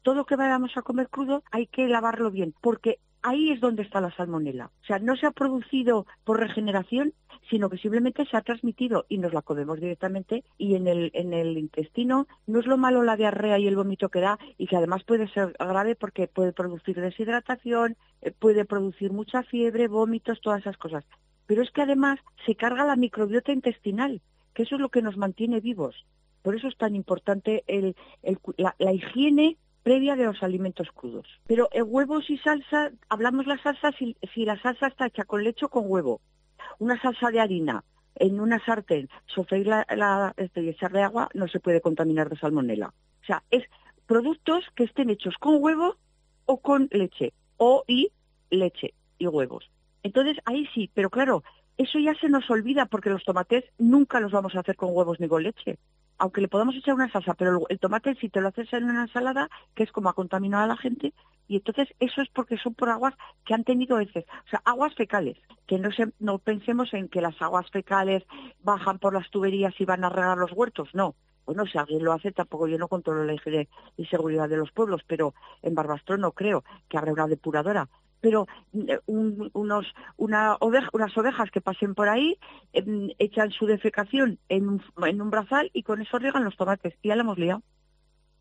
todo que vayamos a comer crudo hay que lavarlo bien, porque ahí es donde está la salmonela. O sea, no se ha producido por regeneración, sino que simplemente se ha transmitido y nos la comemos directamente, y en el intestino no es lo malo la diarrea y el vómito que da, y que además puede ser grave porque puede producir deshidratación, puede producir mucha fiebre, vómitos, todas esas cosas. Pero es que además se carga la microbiota intestinal, que eso es lo que nos mantiene vivos. Por eso es tan importante la higiene previa de los alimentos crudos. Pero en huevos y salsa, hablamos la salsa si la salsa está hecha con leche o con huevo. Una salsa de harina en una sartén, sofreír y echarle agua, no se puede contaminar de salmonela. O sea, es productos que estén hechos con huevo o con leche, y leche y huevos. Entonces, ahí sí, pero claro, eso ya se nos olvida porque los tomates nunca los vamos a hacer con huevos ni con leche. Aunque le podamos echar una salsa, pero el tomate, si te lo haces en una ensalada, que es como ha contaminado a la gente, y entonces eso es porque son por aguas que han tenido heces, o sea, aguas fecales, que no pensemos en que las aguas fecales bajan por las tuberías y van a regar los huertos, no. Bueno, si alguien lo hace, tampoco yo no controlo la higiene y seguridad de los pueblos, pero en Barbastro no creo que habrá una depuradora. Pero unas ovejas que pasen por ahí, echan su defecación en un brazal y con eso riegan los tomates. Y ya la hemos liado.